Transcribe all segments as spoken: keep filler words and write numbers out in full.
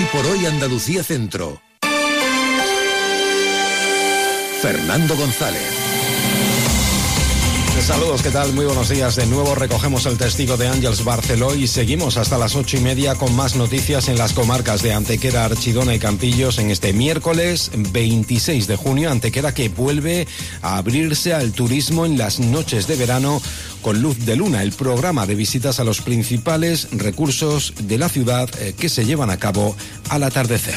por hoy Andalucía Centro. Fernando González. Saludos, ¿qué tal? Muy buenos días. De nuevo recogemos el testigo de Àngels Barceló y seguimos hasta las ocho y media con más noticias en las comarcas de Antequera, Archidona y Campillos en este miércoles veintiséis de junio. Antequera que vuelve a abrirse al turismo en las noches de verano con Luz de Luna, el programa de visitas a los principales recursos de la ciudad eh, que se llevan a cabo al atardecer.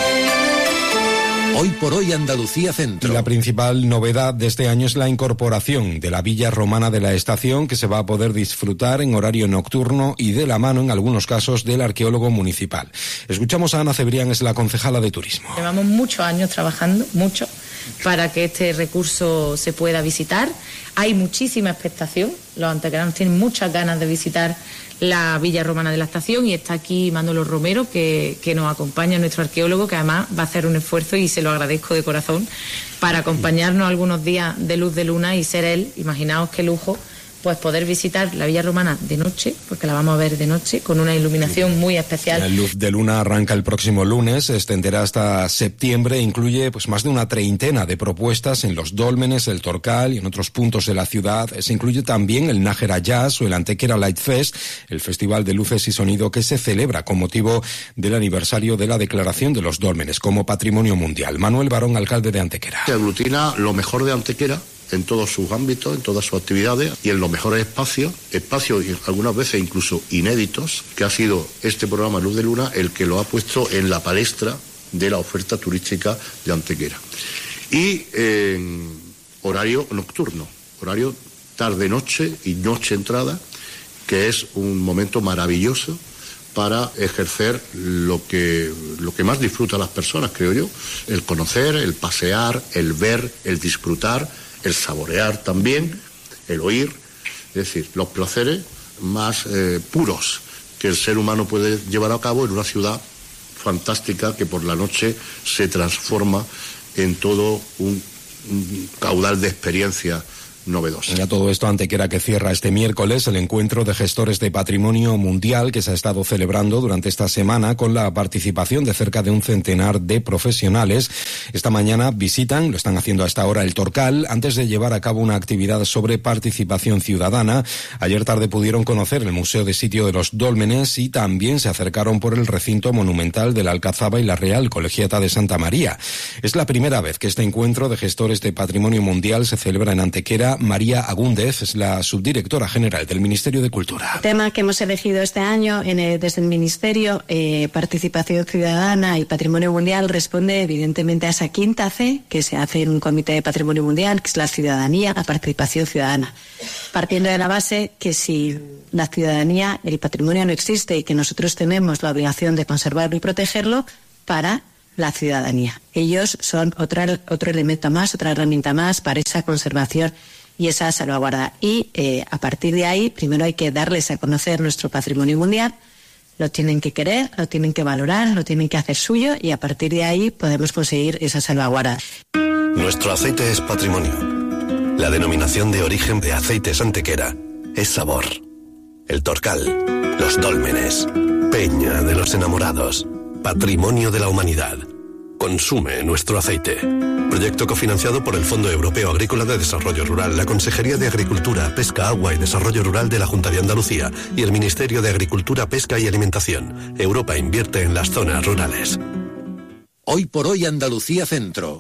Hoy por hoy Andalucía Centro. Y la principal novedad de este año es la incorporación de la Villa Romana de la Estación, que se va a poder disfrutar en horario nocturno y de la mano, en algunos casos, del arqueólogo municipal. Escuchamos a Ana Cebrián, es la concejala de turismo. Llevamos muchos años trabajando, mucho, para que este recurso se pueda visitar. Hay muchísima expectación, los antequeranos tienen muchas ganas de visitar la Villa Romana de la Estación y está aquí Manolo Romero que, que nos acompaña, nuestro arqueólogo, que además va a hacer un esfuerzo y se lo agradezco de corazón para acompañarnos algunos días de Luz de Luna y ser él, imaginaos qué lujo, pues poder visitar la Villa Romana de noche, porque la vamos a ver de noche, con una iluminación muy especial. La Luz de Luna arranca el próximo lunes, se extenderá hasta septiembre, incluye pues más de una treintena de propuestas en los dólmenes, el Torcal y en otros puntos de la ciudad. Se incluye también el Nájera Jazz o el Antequera Light Fest, el festival de luces y sonido que se celebra con motivo del aniversario de la declaración de los dólmenes como Patrimonio Mundial. Manuel Barón, alcalde de Antequera. Se aglutina lo mejor de Antequera en todos sus ámbitos, en todas sus actividades y en los mejores espacios, espacios algunas veces incluso inéditos, que ha sido este programa Luz de Luna el que lo ha puesto en la palestra de la oferta turística de Antequera. Y en horario nocturno, horario tarde-noche y noche-entrada, que es un momento maravilloso para ejercer lo que, lo que más disfrutan las personas, creo yo, el conocer, el pasear, el ver, el disfrutar, el saborear también, el oír, es decir, los placeres más eh, puros que el ser humano puede llevar a cabo en una ciudad fantástica que por la noche se transforma en todo un, un caudal de experiencias novedosa. A todo esto, Antequera que cierra este miércoles el encuentro de gestores de patrimonio mundial que se ha estado celebrando durante esta semana con la participación de cerca de un centenar de profesionales. Esta mañana visitan, lo están haciendo a esta hora, el Torcal, antes de llevar a cabo una actividad sobre participación ciudadana. Ayer tarde pudieron conocer el Museo de Sitio de los Dólmenes y también se acercaron por el recinto monumental de la Alcazaba y la Real Colegiata de Santa María. Es la primera vez que este encuentro de gestores de patrimonio mundial se celebra en Antequera. María Agúndez es la subdirectora general del Ministerio de Cultura. El tema que hemos elegido este año en el, desde el Ministerio, eh, Participación Ciudadana y Patrimonio Mundial, responde evidentemente a esa quinta C que se hace en un comité de patrimonio mundial, que es la ciudadanía, la participación ciudadana. Partiendo de la base que si la ciudadanía, el patrimonio no existe y que nosotros tenemos la obligación de conservarlo y protegerlo para la ciudadanía. Ellos son otra, otro elemento más, otra herramienta más para esa conservación y esa salvaguarda. Y eh, a partir de ahí, primero hay que darles a conocer nuestro patrimonio mundial, lo tienen que querer, lo tienen que valorar, lo tienen que hacer suyo y a partir de ahí podemos conseguir esa salvaguarda. Nuestro aceite es patrimonio. La denominación de origen de Aceites Antequera es sabor. El Torcal, los dólmenes, Peña de los enamorados, patrimonio de la humanidad. Consume nuestro aceite. Proyecto cofinanciado por el Fondo Europeo Agrícola de Desarrollo Rural, la Consejería de Agricultura, Pesca, Agua y Desarrollo Rural de la Junta de Andalucía y el Ministerio de Agricultura, Pesca y Alimentación. Europa invierte en las zonas rurales. Hoy por hoy Andalucía Centro.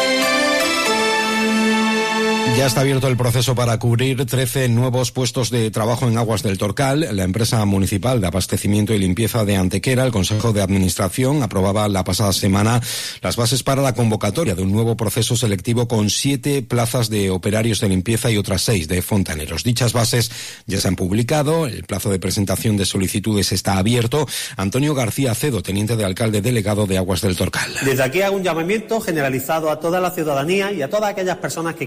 Ya está abierto el proceso para cubrir trece nuevos puestos de trabajo en Aguas del Torcal. La empresa municipal de abastecimiento y limpieza de Antequera, el Consejo de Administración, aprobaba la pasada semana las bases para la convocatoria de un nuevo proceso selectivo con siete plazas de operarios de limpieza y otras seis de fontaneros. Dichas bases ya se han publicado, el plazo de presentación de solicitudes está abierto. Antonio García Acedo, teniente de alcalde delegado de Aguas del Torcal. Desde aquí hago un llamamiento generalizado a toda la ciudadanía y a todas aquellas personas que quieran participar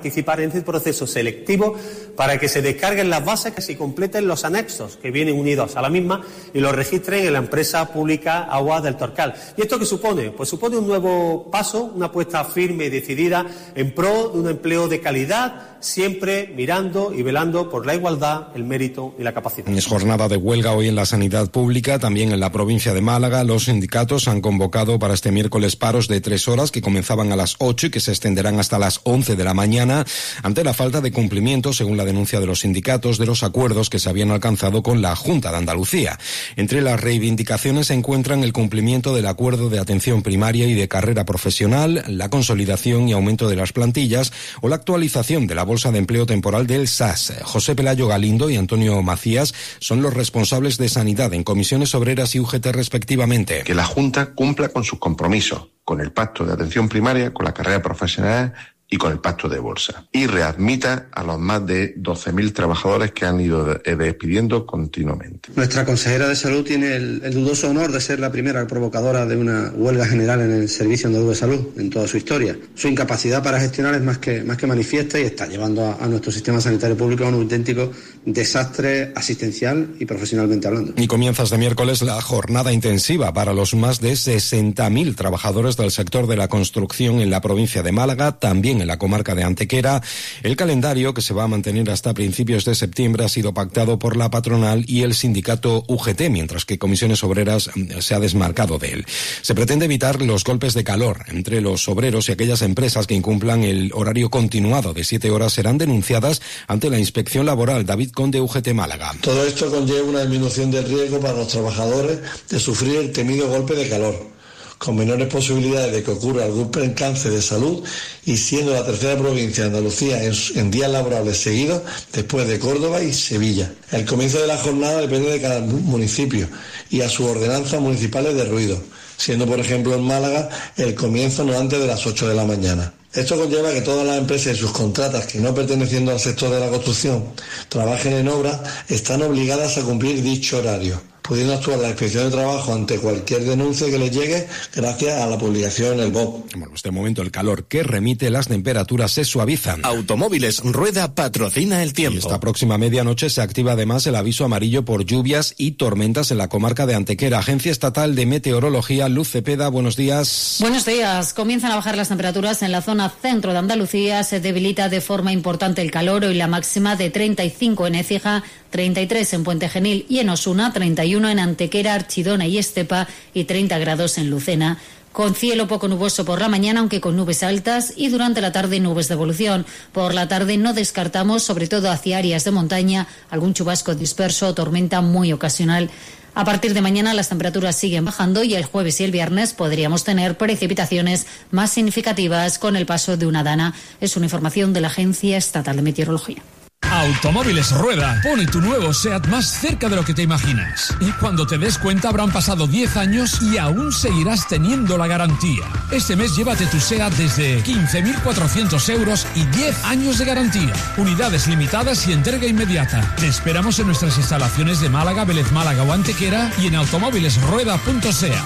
participar en este proceso selectivo para que se descarguen las bases que se completen los anexos que vienen unidos a la misma y los registren en la empresa pública Aguas del Torcal. ¿Y esto qué supone? Pues supone un nuevo paso, una apuesta firme y decidida en pro de un empleo de calidad, siempre mirando y velando por la igualdad, el mérito y la capacidad. Es jornada de huelga hoy en la sanidad pública, también en la provincia de Málaga. Los sindicatos han convocado para este miércoles paros de tres horas que comenzaban a las ocho y que se extenderán hasta las once de la mañana ante la falta de cumplimiento, según la denuncia de los sindicatos, de los acuerdos que se habían alcanzado con la Junta de Andalucía. Entre las reivindicaciones se encuentran el cumplimiento del acuerdo de atención primaria y de carrera profesional, la consolidación y aumento de las plantillas o la actualización de la bolsa de empleo temporal del S A S. José Pelayo Galindo y Antonio Macías son los responsables de Sanidad en Comisiones Obreras y U G T respectivamente. Que la Junta cumpla con sus compromisos, con el pacto de atención primaria, con la carrera profesional y con el pacto de bolsa. Y readmita a los más de doce mil trabajadores que han ido despidiendo continuamente. Nuestra consejera de Salud tiene el, el dudoso honor de ser la primera provocadora de una huelga general en el Servicio Andaluz de Salud en toda su historia. Su incapacidad para gestionar es más que, más que manifiesta y está llevando a, a nuestro sistema sanitario público a un auténtico desastre asistencial y profesionalmente hablando. Y comienza este miércoles la jornada intensiva para los más de sesenta mil trabajadores del sector de la construcción en la provincia de Málaga, también en la comarca de Antequera. El calendario, que se va a mantener hasta principios de septiembre, ha sido pactado por la patronal y el sindicato U G T, mientras que Comisiones Obreras se ha desmarcado de él. Se pretende evitar los golpes de calor entre los obreros y aquellas empresas que incumplan el horario continuado de siete horas serán denunciadas ante la Inspección Laboral. David Conde, U G T Málaga. Todo esto conlleva una disminución del riesgo para los trabajadores de sufrir el temido golpe de calor, con menores posibilidades de que ocurra algún percance de salud y siendo la tercera provincia de Andalucía en, en días laborables seguidos después de Córdoba y Sevilla. El comienzo de la jornada depende de cada municipio y a sus ordenanzas municipales de ruido, siendo por ejemplo en Málaga el comienzo no antes de las ocho de la mañana. Esto conlleva que todas las empresas y sus contratas que no perteneciendo al sector de la construcción trabajen en obra están obligadas a cumplir dicho horario, pudiendo actuar la Inspección de Trabajo ante cualquier denuncia que les llegue gracias a la publicación en el B O P. Bueno, en este momento el calor que remite, las temperaturas se suavizan. Automóviles Rueda patrocina el tiempo. Y esta próxima medianoche se activa además el aviso amarillo por lluvias y tormentas en la comarca de Antequera. Agencia Estatal de Meteorología, Luz Cepeda, buenos días. Buenos días. Comienzan a bajar las temperaturas en la zona centro de Andalucía. Se debilita de forma importante el calor. Hoy la máxima de treinta y cinco en Écija, treinta y tres en Puente Genil y en Osuna, treinta y uno en Antequera, Archidona y Estepa y treinta grados en Lucena. Con cielo poco nuboso por la mañana, aunque con nubes altas, y durante la tarde nubes de evolución. Por la tarde no descartamos, sobre todo hacia áreas de montaña, algún chubasco disperso o tormenta muy ocasional. A partir de mañana las temperaturas siguen bajando y el jueves y el viernes podríamos tener precipitaciones más significativas con el paso de una dana. Es una información de la Agencia Estatal de Meteorología. Automóviles Rueda pone tu nuevo SEAT más cerca de lo que te imaginas. Y cuando te des cuenta habrán pasado diez años y aún seguirás teniendo la garantía. Este mes llévate tu SEAT desde quince mil cuatrocientos euros y diez años de garantía. Unidades limitadas y entrega inmediata. Te esperamos en nuestras instalaciones de Málaga, Vélez Málaga o Antequera y en automóvilesrueda punto seat.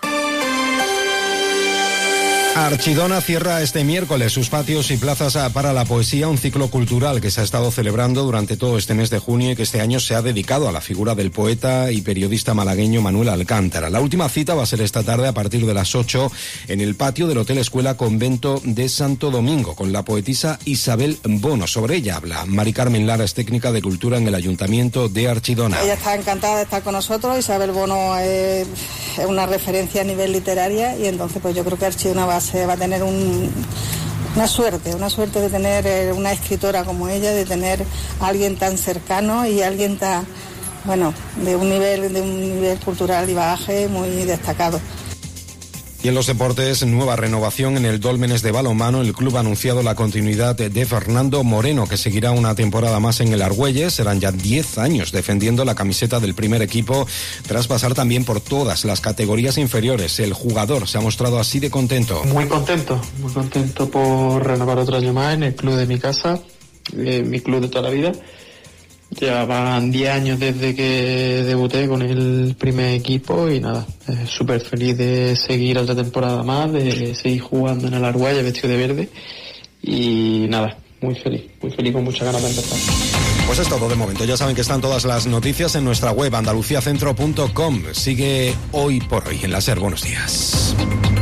Archidona cierra este miércoles sus patios y plazas para la poesía, un ciclo cultural que se ha estado celebrando durante todo este mes de junio y que este año se ha dedicado a la figura del poeta y periodista malagueño Manuel Alcántara. La última cita va a ser esta tarde a partir de las ocho en el patio del Hotel Escuela Convento de Santo Domingo con la poetisa Isabel Bono. Sobre ella habla Mari Carmen Lara, es técnica de cultura en el Ayuntamiento de Archidona. Ella está encantada de estar con nosotros. Isabel Bono es, es una referencia a nivel literaria y entonces pues yo creo que Archidona va a Se va a tener un, una suerte, una suerte de tener una escritora como ella, de tener a alguien tan cercano y alguien tan, bueno, de un nivel, de un nivel cultural y bagaje muy destacado. Y en los deportes, nueva renovación en el Dólmenes de balonmano. El club ha anunciado la continuidad de Fernando Moreno, que seguirá una temporada más en el Argüelles. Serán ya diez años defendiendo la camiseta del primer equipo, tras pasar también por todas las categorías inferiores. El jugador se ha mostrado así de contento. Muy contento, muy contento por renovar otro año más en el club de mi casa, eh, mi club de toda la vida. Llevaban diez años desde que debuté con el primer equipo y nada, eh, súper feliz de seguir otra temporada más, de seguir jugando en el Argüelles vestido de verde y nada, muy feliz, muy feliz, con muchas ganas de empezar. Pues es todo de momento. Ya saben que están todas las noticias en nuestra web andaluciacentro punto com. Sigue Hoy por Hoy en la SER. Buenos días.